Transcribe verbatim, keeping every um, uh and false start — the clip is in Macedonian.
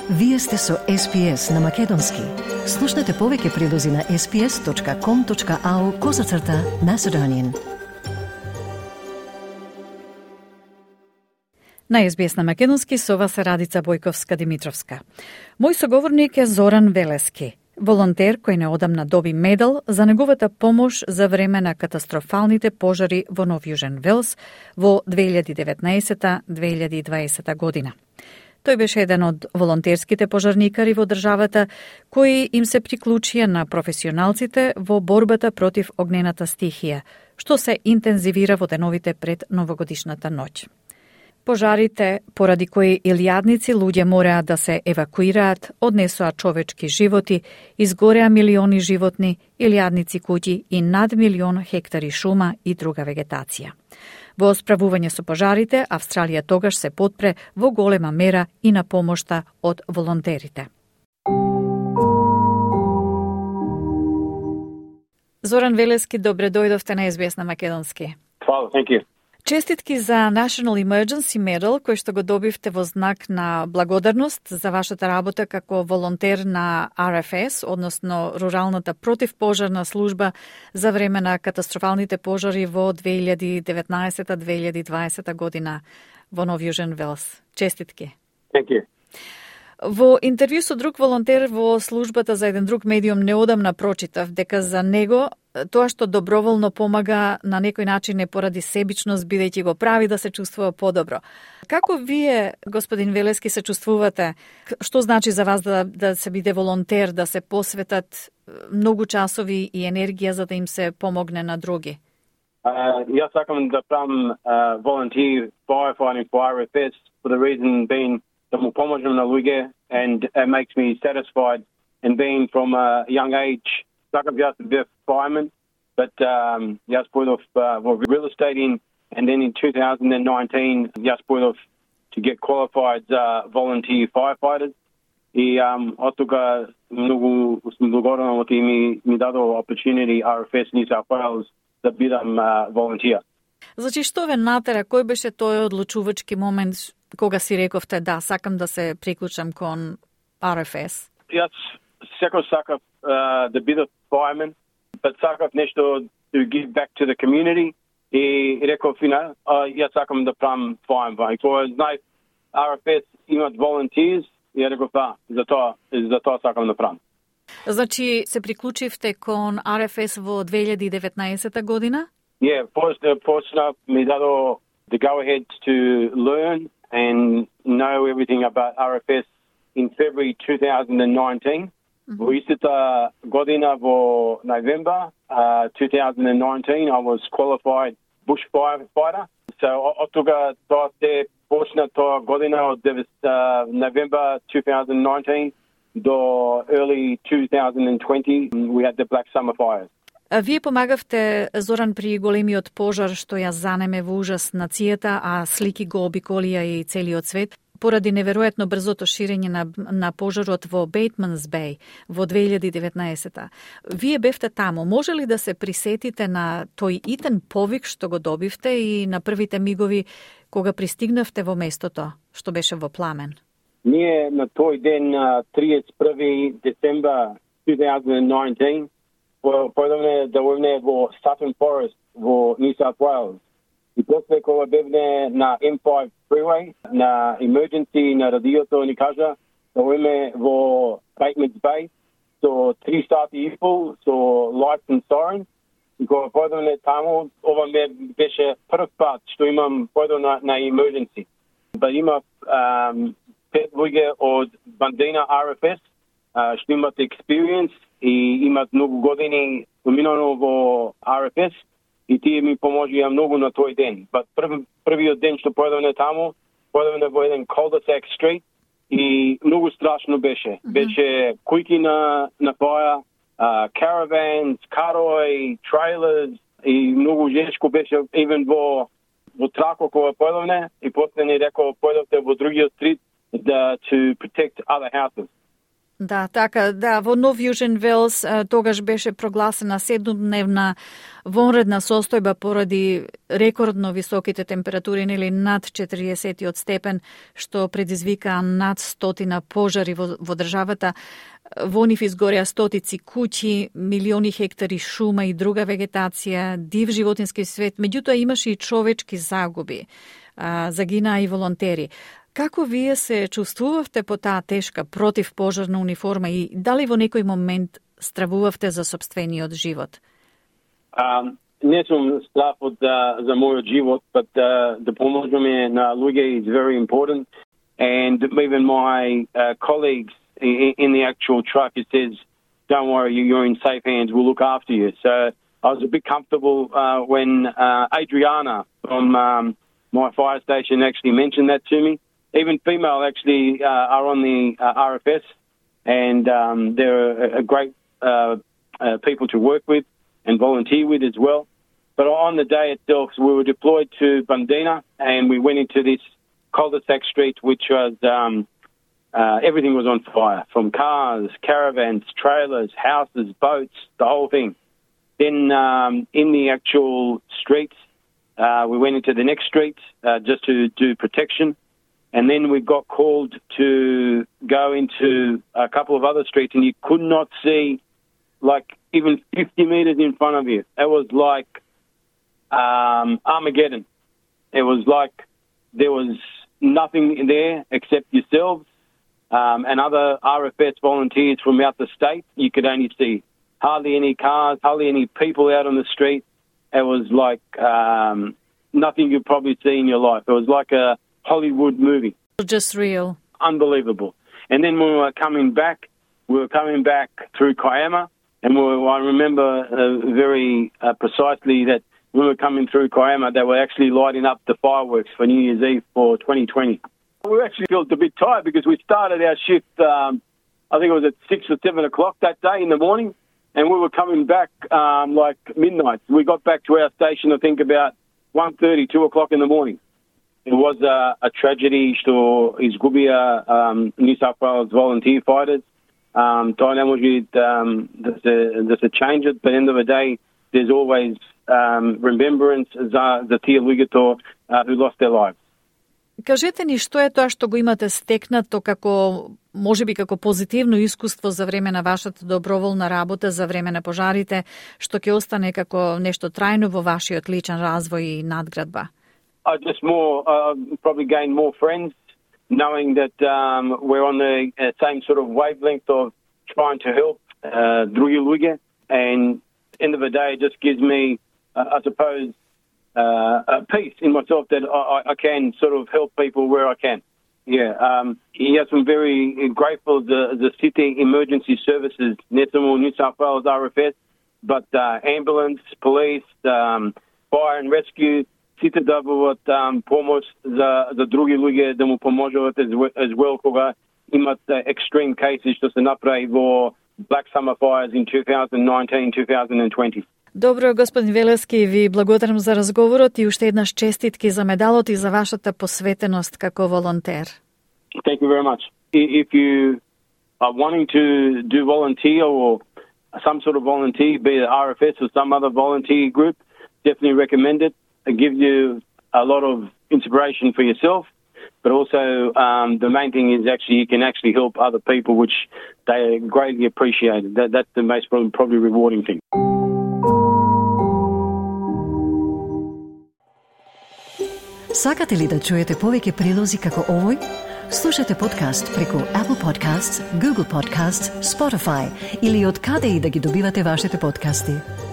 Вие сте со Ес Би Ес на Македонски. Слушнете повеќе прилози на ес би ес точка ком точка ау козацрта Macedonian. На Ес Би Ес на Македонски со вас е Радица Бојковска-Димитровска. Мој соговорник е Зоран Велески, волонтер кој неодамна доби медал за неговата помош за време на катастрофалните пожари во Нов Јужен Велс во две илјади и деветнаесета - две илјади и дваесета година. Тој беше еден од волонтерските пожарникари во државата кои им се приклучија на професионалците во борбата против огнената стихија, што се интензивира во деновите пред новогодишната ноќ. Пожарите, поради кои илјадници луѓе мореа да се евакуираат, однесоа човечки животи, изгореа милиони животни, илјадници куќи и над милион хектари шума и друга вегетација. Во справување со пожарите, Австралија тогаш се потпре во голема мера и на помошта од волонтерите. Зоран Велески, добре дојдовте на Ес Би Ес на Македонски. Hvala, thank you. Честитки за National Emergency Medal, кој што го добивте во знак на благодарност за вашата работа како волонтер на Ар Еф Ес, односно Руралната противпожарна служба за време на катастрофалните пожари во две илјади и деветнаесета - две илјади и дваесета година во Нов Јужен Велс. Честитки. Thank you. Во интервју со друг волонтер во службата за еден друг медиум неодамна прочитав дека за него тоа што доброволно помага на некој начин е поради себичност, бидејќи го прави да се чувствува подобро. Како вие, господин Велески, се чувствувате? Што значи за вас да, да се биде волонтер, да се посветат многу часови и енергија за да им се помогне на други? Uh, јас сакам да правам uh, volunteer firefighting for Ар Еф Ес for the reason being да му поможам на луѓе, and it makes me satisfied, and being from a young age сакам јас да бидам fireman, but um, јас појдов uh, во real estate in, and then in two thousand nineteen јас појдов to get qualified uh, volunteer firefighters. И um, од тога многу сум благодарен што ми ми дадо opportunity Ар Еф Ес New South Wales да бидам uh, volunteer. Значи, што ве натера? Кој беше тој одлучувачки момент кога си рековте да, сакам да се приклучам кон Ар Еф Ес? Јас секој сакав uh, да бидам fireman, but сакав нешто to give back to the community. И реков, you know, uh, јас сакам да правам firefighting. For знај, Ар Еф Ес имат volunteers, и ја реков, да, за тоа, за тоа сакам да правам. Значи, се приклучивте кон Ар Еф Ес во две илјади и деветнаесета година? Yeah, fortunate me dado the go ahead to learn and know everything about Ар Еф Ес in February two thousand nineteen. Во истата година во November uh, two thousand nineteen I was qualified bush firefighter. So од тога тоа се почна тоа година од uh, November two thousand nineteen до early two thousand twenty we had the Black Summer fires. А вие помагавте, Зоран, при големиот пожар што ја занеме во ужас нацијата, а слики го обиколија и целиот свет, поради неверојатно брзото ширење на, на пожарот во Бейтманс Беј во две илјади и деветнаесета. Вие бевте таму. Може ли да се присетите на тој итен повик што го добивте и на првите мигови кога пристигнавте во местото што беше во пламен? Ние на тој ден, тридесет и први децември two thousand nineteen, појдовме да увне во Sutton Forest во New South Wales. И после кога бевне на Ем фајв freeway, на emergency, на радиото ни кажа да увне во Batemans Bay со три сати и пол, со lights and sirens. И кога појдовме таму, ова ме беше прв пат што имам појдов на, на emergency. Ба има um, пет луѓе од бандина Ар Еф Ес, uh, што имат experience и имат многу години поминано во Ар Еф Ес и тие ми поможија многу на тој ден. But прв, првиот ден што појдовме таму, појдовме во еден cul-de-sac street и многу страшно беше. Mm-hmm. Беше кујки на, на паја, uh, caravans, карои, трейлерс и многу жешко беше even во, во трако кога појдовме и после ни рекол појдовте во другиот стрит да, to protect other houses. Да, така, да, во Нов Јужен Велс тогаш беше прогласена седумдневна вонредна состојба поради рекордно високите температури, нели над четириесет степен, што предизвика над стотина пожари во, во државата. Во нив изгореа стотици куќи, милиони хектари шума и друга вегетација, див животински свет, меѓутоа имаше и човечки загуби. Загинаа и волонтери. Како вие се чувствувавте по таа тешка противпожарна униформа и дали во некој момент стравувавте за собствениот живот? Um, не сум страв од uh, за мојот живот, but uh, да поможеме на луѓе is very important. And even my uh, colleagues in, in the actual truck, it says, don't worry, you're in safe hands, we'll look after you. So I was a bit comfortable uh, when uh, Adriana from um, my fire station actually mentioned that to me. Even female actually uh, are on the uh, R F S, and um, they're a, a great uh, uh, people to work with and volunteer with as well. But on the day itself, we were deployed to Bundina, and we went into this cul-de-sac street, which was um, uh, everything was on fire, from cars, caravans, trailers, houses, boats, the whole thing. Then um, in the actual streets, uh, we went into the next street uh, just to do protection. And then we got called to go into a couple of other streets, and you could not see, like, even fifty metres in front of you. It was like um, Armageddon. It was like there was nothing there except yourselves um, and other R F S volunteers from out the state. You could only see hardly any cars, hardly any people out on the street. It was like um, nothing you'd probably see in your life. It was like a Hollywood movie. Just real. Unbelievable. And then when we were coming back, we were coming back through Kiama, and we were, I remember uh, very uh, precisely that when we were coming through Kiama, they were actually lighting up the fireworks for New Year's Eve for twenty twenty. We actually felt a bit tired because we started our shift, um, I think it was at six or seven o'clock that day in the morning, and we were coming back um, like midnight. We got back to our station, I think, about one thirty, two o'clock in the morning. It was a, a tragedy što izgubija um, New South Wales volunteer fighters. Um, to ne može um, da, se, da se change it, but at the end of the day, there's always um, remembrance za, za tие луѓето uh, who lost their lives. Кажете ни што е тоа што го имате стекнато како, можеби како позитивно искуство за време на вашата доброволна работа, за време на пожарите, што ќе остане како нешто трајно во вашиот личен развој и надградба? I just more, uh, probably gain more friends, knowing that um, we're on the uh, same sort of wavelength of trying to help uh, drugi ljude. And end of the day, it just gives me, uh, I suppose, uh, a peace in myself that I, I can sort of help people where I can. Yeah, um, yes, I'm very grateful the the city emergency services, ne samo New South Wales R F S, but uh, ambulance, police, um, fire and rescue. Сите добиваат um, помош за, за други луѓе да му поможат as well, as well кога имат uh, extreme cases што се направи во Black Summer Fires in twenty nineteen twenty twenty. Добро, господин Велески, ви благодарам за разговорот и уште еднаш честитки за медалот и за вашата посветеност како волонтер. Thank you very much. If you are wanting to do volunteer or some sort of volunteer, be it R F S or some other volunteer group, definitely recommend it. It gives you a lot of inspiration for yourself, but also um, the main thing is actually you can actually help other people, which they greatly appreciate. That, that's the most probably, probably rewarding thing. Сакате ли да чуете повеќе прилози како овој? Слушате подкаст преку Apple Podcasts, Google Podcasts, Spotify или од каде и да ги добивате вашите подкасти.